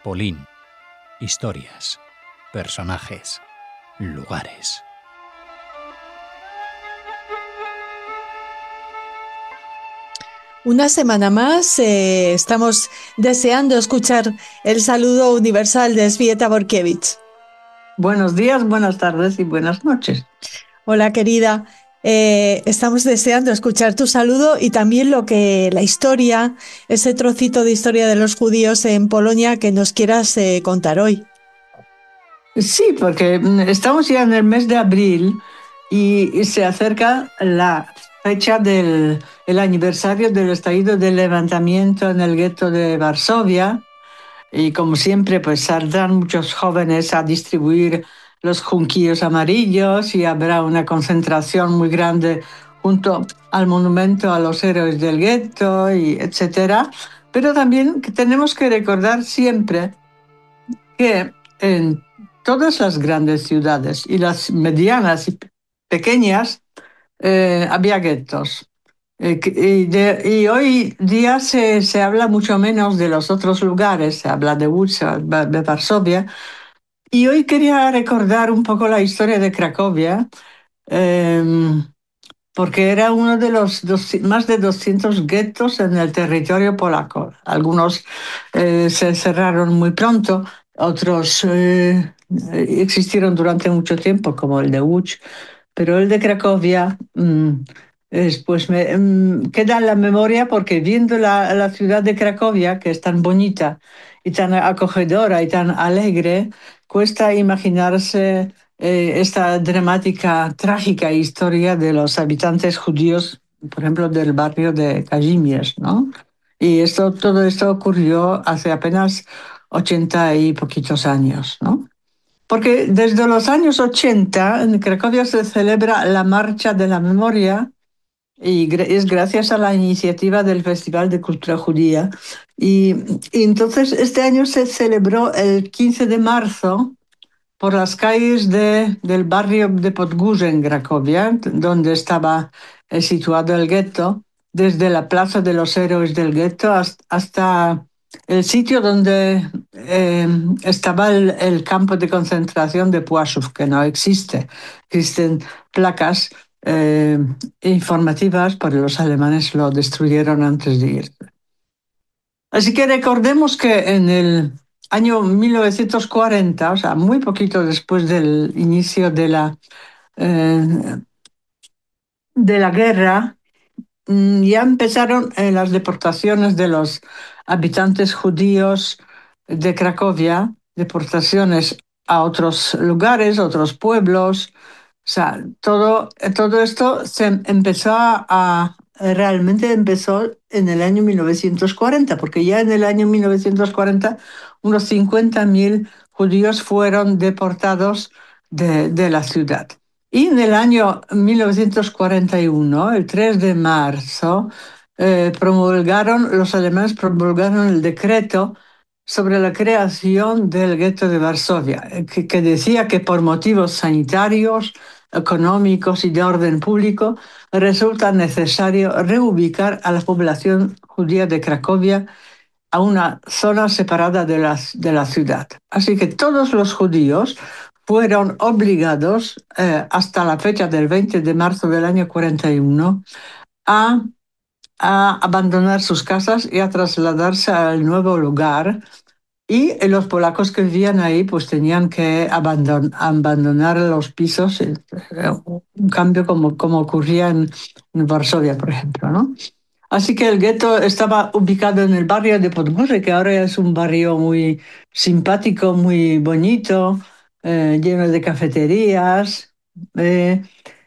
Polín. Historias, personajes, lugares. Una semana más estamos deseando escuchar el saludo universal de Svieta Borkiewicz. Buenos días, buenas tardes y buenas noches. Hola querida, estamos deseando escuchar tu saludo y también la historia, ese trocito de historia de los judíos en Polonia que nos quieras contar hoy. Sí, porque estamos ya en el mes de abril y se acerca la fecha del el aniversario del estallido del levantamiento en el gueto de Varsovia. Y como siempre, pues saldrán muchos jóvenes a distribuir los junquillos amarillos y habrá una concentración muy grande junto al monumento a los héroes del gueto, y etcétera. Pero también que tenemos que recordar siempre que en todas las grandes ciudades y las medianas y pequeñas había guetos. Y hoy día se habla mucho menos de los otros lugares, se habla de Łódź, se habla de Varsovia. Y hoy quería recordar un poco la historia de Cracovia, eh, porque era uno de los más de 200 guetos en el territorio polaco. Algunos se cerraron muy pronto, otros existieron durante mucho tiempo, como el de Łódź, pero el de Cracovia pues queda en la memoria porque viendo la ciudad de Cracovia, que es tan bonita y tan acogedora y tan alegre, cuesta imaginarse esta dramática, trágica historia de los habitantes judíos, por ejemplo, del barrio de Kazimierz, ¿no? Y todo esto ocurrió hace apenas 80 y poquitos años, ¿no? Porque desde los años 80 en Cracovia se celebra la Marcha de la Memoria y es gracias a la iniciativa del Festival de Cultura Judía. Y, y entonces este año se celebró el 15 de marzo por las calles del barrio de Podgórze en Cracovia, donde estaba situado el gueto, desde la Plaza de los Héroes del gueto hasta el sitio donde estaba el campo de concentración de Płaszów, que no existe. Existen placas informativas, pero los alemanes lo destruyeron antes de ir. Así que recordemos que en el año 1940, o sea, muy poquito después del inicio de la guerra, ya empezaron las deportaciones de los habitantes judíos de Cracovia, deportaciones a otros lugares, otros pueblos. O sea, todo esto realmente empezó en el año 1940, porque ya en el año 1940 unos 50.000 judíos fueron deportados de la ciudad. Y en el año 1941, el 3 de marzo, los alemanes promulgaron el decreto sobre la creación del gueto de Varsovia, que decía que por motivos sanitarios, económicos y de orden público resulta necesario reubicar a la población judía de Cracovia a una zona separada de la ciudad. Así que todos los judíos fueron obligados hasta la fecha del 20 de marzo del año 41 a abandonar sus casas y a trasladarse al nuevo lugar. Y los polacos que vivían ahí pues tenían que abandonar los pisos, un cambio como ocurría en Varsovia, por ejemplo, ¿no? Así que el gueto estaba ubicado en el barrio de Podgórze, que ahora es un barrio muy simpático, muy bonito, lleno de cafeterías. Eh,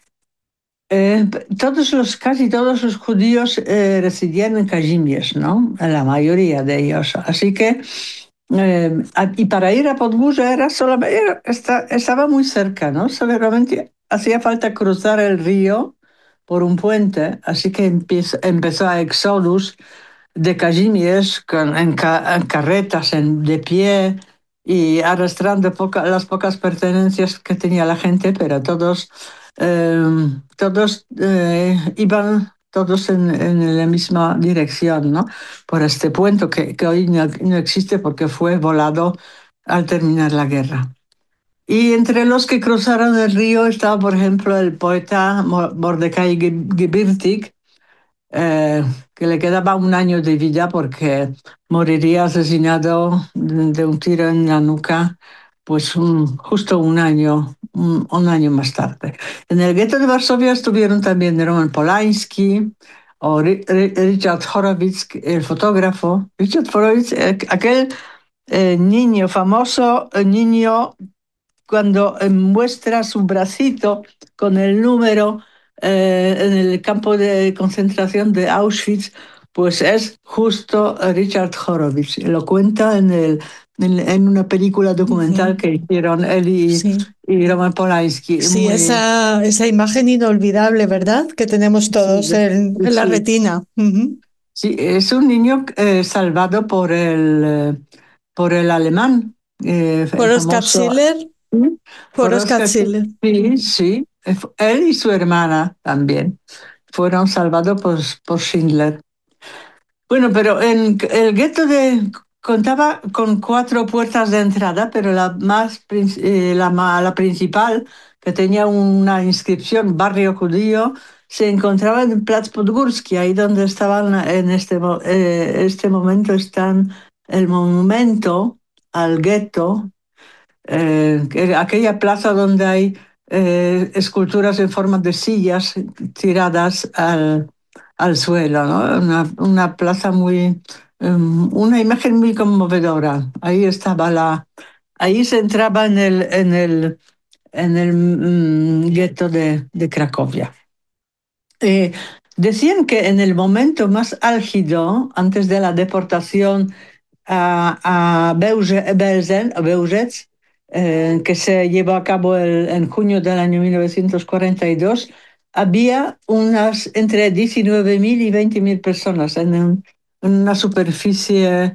Casi todos los judíos residían en Kazimierz, ¿no? La mayoría de ellos. Así que, y para ir a Podgórze estaba muy cerca, ¿no? Solamente hacía falta cruzar el río por un puente, así que empezó a Exodus de Kazimierz en carretas, de pie y arrastrando las pocas pertenencias que tenía la gente, pero todos todos en la misma dirección, ¿no? Por este puente que hoy no existe porque fue volado al terminar la guerra. Y entre los que cruzaron el río estaba, por ejemplo, el poeta Mordecai Gibirtig, eh, que le quedaba un año de vida porque moriría asesinado de un tiro en la nuca, pues justo un año más tarde. En el gueto de Varsovia estuvieron también Roman Polanski o Richard Horowitz, el fotógrafo. Richard Horowitz, aquel niño famoso, niño cuando muestra su bracito con el número en el campo de concentración de Auschwitz, pues es justo Richard Horowitz. Lo cuenta en una película documental Ujú. que hicieron él Sí, y Roman Polanski. sí, esa imagen inolvidable, ¿verdad? Que tenemos Sí, todos en la sí, retina. Ujú. sí, es un niño salvado por el alemán, Por el Oscar famoso. Schiller, ¿Sí? por Por Oscar Oscar, Schiller. sí, Ujú. sí. Él y su hermana también fueron salvados por Schindler. Bueno, pero en el contaba con 4 puertas de entrada, pero la principal, que tenía una inscripción Barrio Judío, se encontraba en Platz Podgórski, ahí donde estaban este momento están el monumento al gueto, aquella plaza donde hay esculturas en forma de sillas tiradas al suelo, ¿no? Una plaza una imagen muy conmovedora. Ahí se entraba en el gueto de Cracovia. Eh, Decían que en el momento más álgido, antes de la deportación a Bełżec, que se llevó a cabo en junio del año 1942, había entre 19.000 y 20.000 personas en una superficie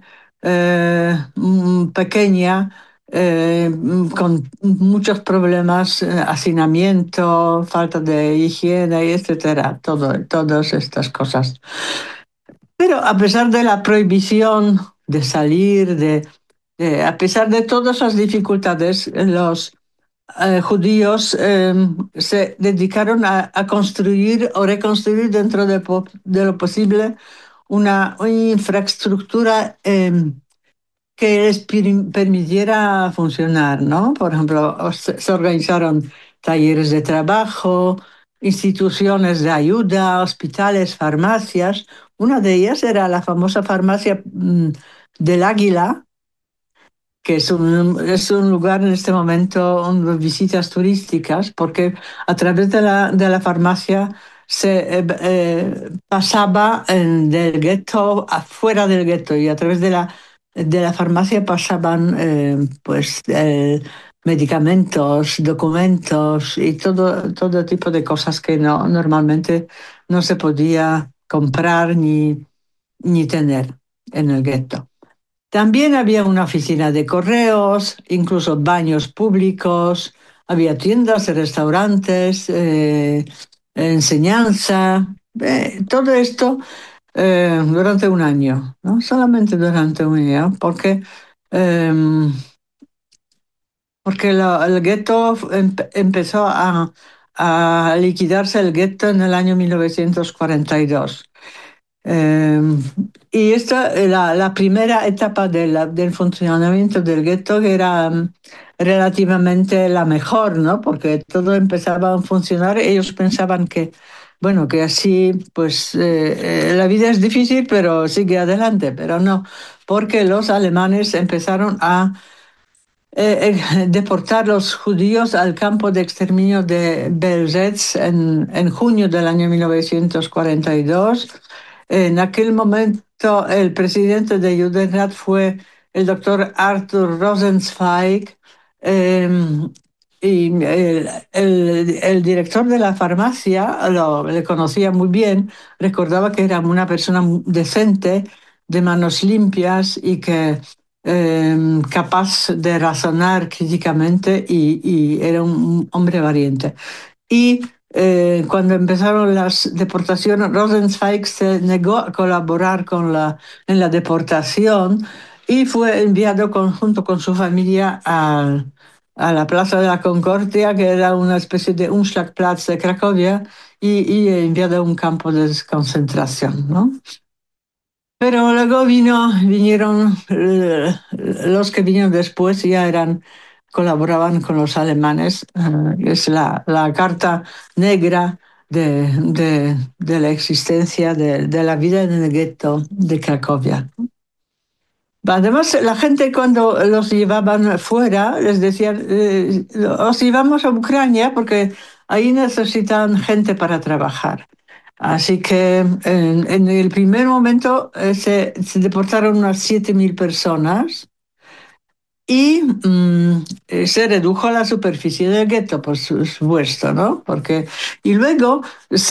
pequeña, con muchos problemas, hacinamiento, falta de higiene, etcétera, todas estas cosas. Pero a pesar de la prohibición de salir, a pesar de todas las dificultades, los judíos se dedicaron a construir o reconstruir dentro de lo posible una infraestructura que les permitiera funcionar, ¿no? Por ejemplo, se organizaron talleres de trabajo, instituciones de ayuda, hospitales, farmacias. Una de ellas era la famosa farmacia del Águila, que es un lugar en este momento donde visitas turísticas, porque a través de la farmacia se pasaba del gueto afuera del gueto, y a través de la farmacia pasaban pues medicamentos, documentos y todo tipo de cosas que normalmente no se podía comprar ni tener en el gueto. También había una oficina de correos, incluso baños públicos, había tiendas, restaurantes, enseñanza, todo esto durante un año, ¿no? Solamente durante un año, porque el gueto empezó a liquidarse el gueto en el año 1942. Eh, y esta, la primera etapa del funcionamiento del gueto era relativamente la mejor, ¿no? Porque todo empezaba a funcionar. Ellos pensaban que, bueno, que así, pues, la vida es difícil, pero sigue adelante. Pero no, porque los alemanes empezaron a deportar los judíos al campo de exterminio de Belzec en junio del año 1942. En aquel momento el presidente de Judenrat fue el doctor Arthur Rosenzweig, eh, y el director de la farmacia le conocía muy bien, recordaba que era una persona decente, de manos limpias y que capaz de razonar críticamente, y era un hombre valiente. Y Cuando empezaron las deportaciones, Rosenzweig se negó a colaborar en la deportación y fue enviado junto con su familia a la Plaza de la Concordia, que era una especie de Umschlagplatz de Cracovia, y enviado a un campo de concentración, ¿no? Pero luego vinieron los que vinieron después, ya colaboraban con los alemanes. Es la carta negra de la existencia de la vida en el gueto de Cracovia. Además, la gente cuando los llevaban fuera les decían, os llevamos a Ucrania porque ahí necesitan gente para trabajar. Así que en el primer momento se deportaron unas 7.000 personas y se redujo la superficie del gueto, por supuesto, ¿no? Y luego,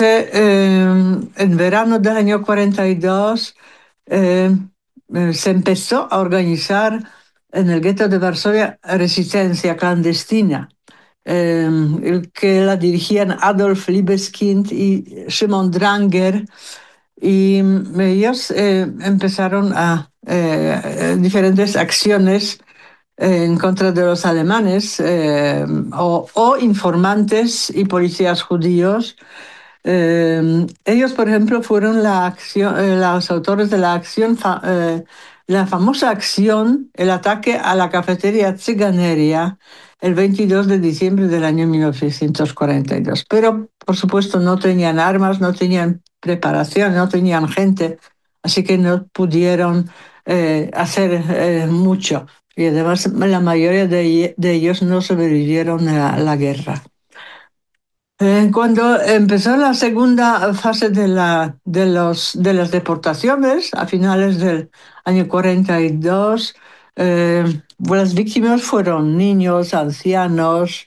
en verano del año 42, eh, se empezó a organizar en el gueto de Varsovia resistencia clandestina, que la dirigían Adolf Liebeskind y Szymon Dranger, y ellos empezaron a diferentes acciones en contra de los alemanes, o informantes y policías judíos. Ellos, por ejemplo, fueron los autores de la famosa acción, el ataque a la cafetería Tsiganeria, el 22 de diciembre del año 1942. Pero, por supuesto, no tenían armas, no tenían preparación, no tenían gente, así que no pudieron hacer mucho. Y además la mayoría de ellos no sobrevivieron a la guerra. Cuando empezó la segunda fase de las deportaciones, a finales del año 42, las víctimas fueron niños, ancianos,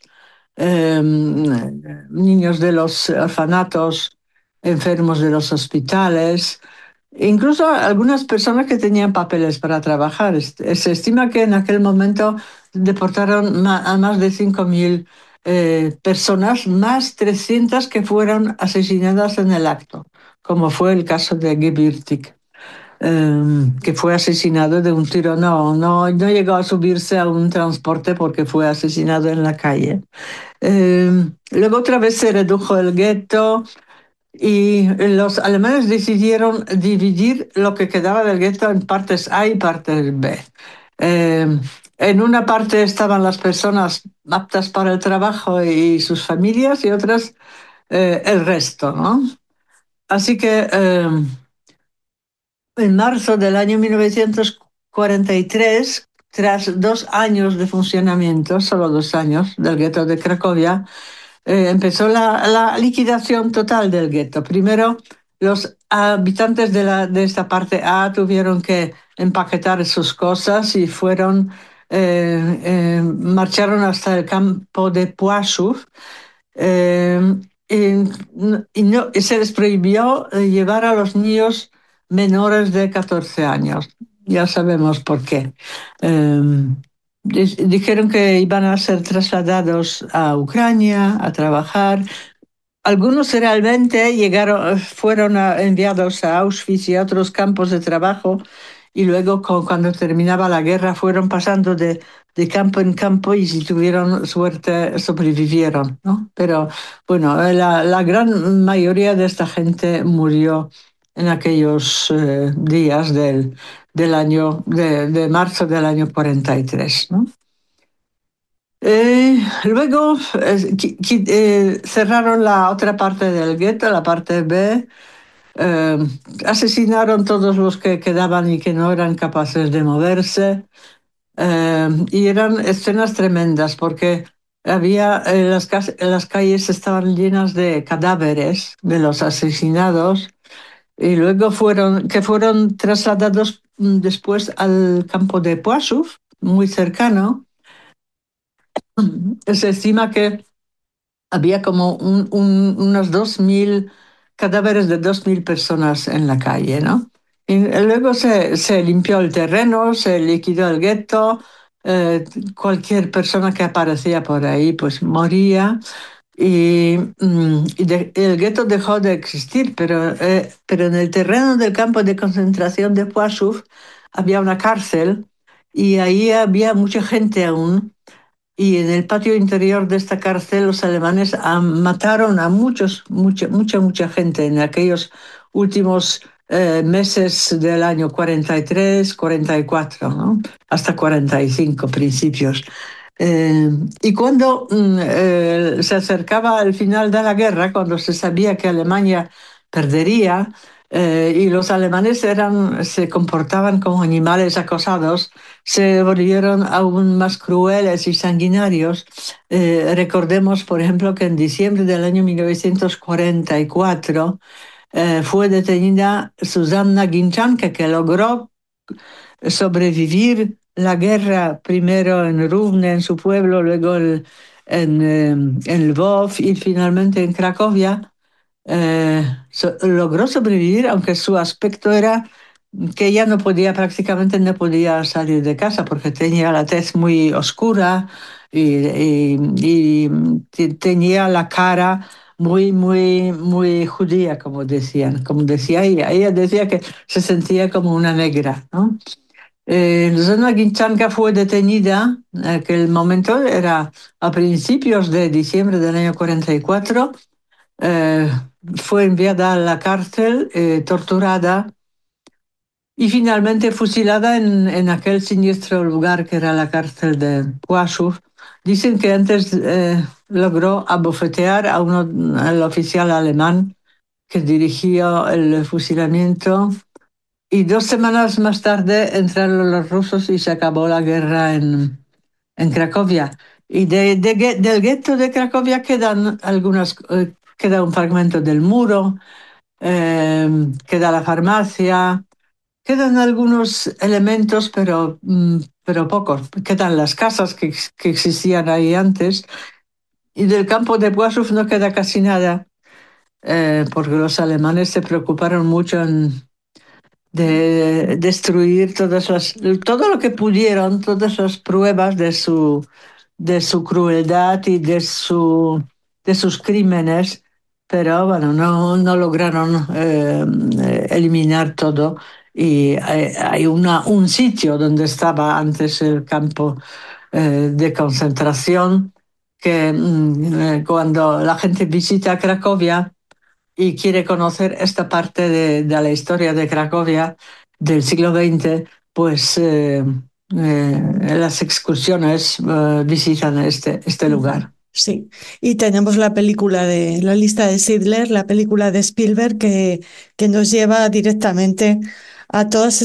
niños de los orfanatos, enfermos de los hospitales, incluso algunas personas que tenían papeles para trabajar. Se estima que en aquel momento deportaron a más de 5.000 personas, más 300 que fueron asesinadas en el acto, como fue el caso de Gebürtig, que fue asesinado de un tiro. No llegó a subirse a un transporte porque fue asesinado en la calle. Luego otra vez se redujo el gueto y los alemanes decidieron dividir lo que quedaba del gueto en partes A y partes B. En una parte estaban las personas aptas para el trabajo y sus familias, y otras el resto, ¿no? Así que en marzo del año 1943, tras 2 años de funcionamiento, solo 2 años, del gueto de Cracovia, empezó la liquidación total del gueto. Primero, los habitantes de esta parte A tuvieron que empaquetar sus cosas y marcharon hasta el campo de Płaszów, y se les prohibió llevar a los niños menores de 14 años. Ya sabemos por qué. Dijeron que iban a ser trasladados a Ucrania a trabajar. Algunos realmente fueron enviados a Auschwitz y a otros campos de trabajo, y luego cuando terminaba la guerra fueron pasando de campo en campo, y si tuvieron suerte sobrevivieron, ¿no? Pero bueno, la gran mayoría de esta gente murió en aquellos días del año de marzo del año 43, ¿no? Luego cerraron la otra parte del gueto, la parte B. Asesinaron todos los que quedaban y que no eran capaces de moverse. Y eran escenas tremendas porque las calles estaban llenas de cadáveres de los asesinados, y luego fueron trasladados después al campo de Płaszów, muy cercano. Se estima que había como unos 2.000 cadáveres de 2.000 personas en la calle, ¿no? Y luego se limpió el terreno, se liquidó el gueto, cualquier persona que aparecía por ahí pues moría. El gueto dejó de existir, pero en el terreno del campo de concentración de Płaszów había una cárcel y ahí había mucha gente aún. Y en el patio interior de esta cárcel los alemanes mataron a mucha gente en aquellos últimos meses del año 43, 44, ¿no? Hasta 45 principios. Y cuando se acercaba el final de la guerra, cuando se sabía que Alemania perdería, y los alemanes se comportaban como animales acosados, se volvieron aún más crueles y sanguinarios. Recordemos, por ejemplo, que en diciembre del año 1944 fue detenida Susanna Ginczanke, que logró sobrevivir la guerra primero en Ruvne, en su pueblo, luego en Lvov y finalmente en Cracovia. Logró sobrevivir, aunque su aspecto era que ella prácticamente no podía salir de casa porque tenía la tez muy oscura y tenía la cara muy judía, como decían. Como decía ella. Ella decía que se sentía como una negra, ¿no? Zona Ginczanka fue detenida, en aquel momento era a principios de diciembre del año 44. Fue enviada a la cárcel, torturada y finalmente fusilada en aquel siniestro lugar que era la cárcel de Płaszów. Dicen que antes logró abofetear al oficial alemán que dirigió el fusilamiento. Y 2 semanas más tarde entraron los rusos y se acabó la guerra en Cracovia. Y del gueto de Cracovia queda un fragmento del muro, queda la farmacia, quedan algunos elementos, pero pocos. Quedan las casas que existían ahí antes. Y del campo de Płaszów no queda casi nada, porque los alemanes se preocuparon mucho de destruir todo lo que pudieron, todas las pruebas de su crueldad y de sus crímenes, pero bueno, no lograron eliminar todo. Y hay un sitio donde estaba antes el campo de concentración que cuando la gente visita Cracovia y quiere conocer esta parte de la historia de Cracovia del siglo XX, pues las excursiones visitan este lugar. Sí, y tenemos la película de la lista de Schindler, la película de Spielberg, que nos lleva directamente a todas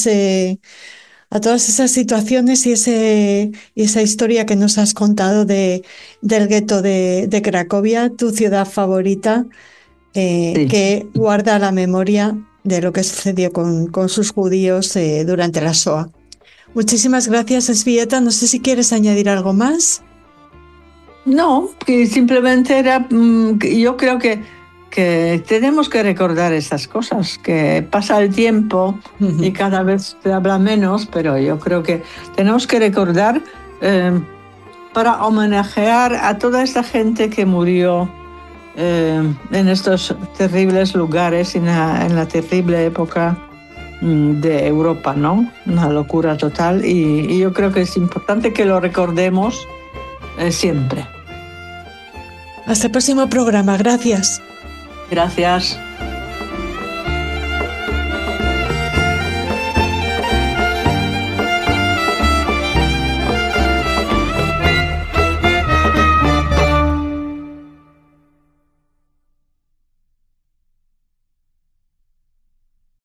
esas situaciones y esa historia que nos has contado del gueto de Cracovia, tu ciudad favorita, Sí. que guarda la memoria de lo que sucedió con sus judíos durante la Shoah. Muchísimas gracias, Elzbieta. No sé si quieres añadir algo más. No, que simplemente yo creo que tenemos que recordar estas cosas, que pasa el tiempo y cada vez se habla menos, pero yo creo que tenemos que recordar para homenajear a toda esta gente que murió en estos terribles lugares, en la terrible época de Europa, ¿no? Una locura total y yo creo que es importante que lo recordemos siempre. Hasta el próximo programa. Gracias. Gracias.